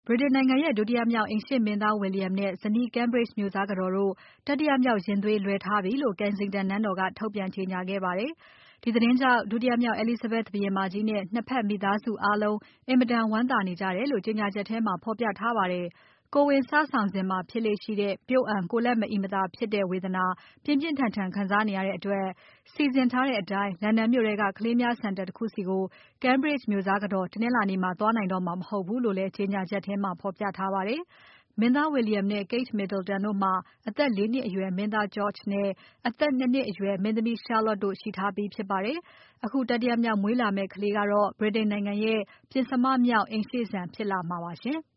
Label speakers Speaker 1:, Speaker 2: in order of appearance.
Speaker 1: ဗြိတိန်နိုင်ငံရဲ့ဒုတိယမြောက်အိမ်ရှေ့မင်းသား William နဲ့ဇနီး Cambridge မြို့စားကတော်တို့ တတိယမြောက်ရင်သွေးလွဲထားပြီလို့ Kensington နန်းတော်က ထုတ်ပြန်ကြေညာခဲ့ပါတယ်။ ဒီသတင်းကြောင့် ဒုတိယမြောက် Elizabeth ဘုရင်မကြီးနဲ့ ၂ ဖက်မိသားစုအားလုံး အင်မတန်ဝမ်းသာနေကြတယ်လို့ ကြေညာချက်ထဲမှာ ဖော်ပြထားပါတယ်။ ကိုယ်ဝန်စဆောင်စဉ်မှာဖြစ်လေ့ရှိတဲ့ ပျို့အန်ကိုယ်လက်မအီမသာဖြစ်တဲ့ဝေဒနာ ပြင်းပြင်းထန်ထန်ခံစားနေရတဲ့အတွက် စီစဉ်ထားတဲ့အတိုင်း လန်ဒန်မြို့ထဲက ကလေးများစင်တာတခုဆီကို Cambridge မြို့စားကတော် တနင်္လာနေ့မှာ သွားနိုင်တော့မှာ မဟုတ်ဘူးလို့လည်း ကြေညာချက်ထဲမှာ ဖော်ပြထားပါတယ်။ မင်းသား William နဲ့ Kate Middleton တို့မှာ အသက် ၄ နှစ်အရွယ် မင်းသား George နဲ့ အသက် ၂ နှစ်အရွယ် မင်းသမီး Charlotte တို့ရှိထားပြီးဖြစ်ပါတယ်။ အခုတတိယမြောက်မွေးလာမယ့်ကလေးကတော့ ဗြိတိန်နိုင်ငံရဲ့ ပဉ္စမမြောက်အိမ်ရှေ့စံဖြစ်လာမှာပါရှင်။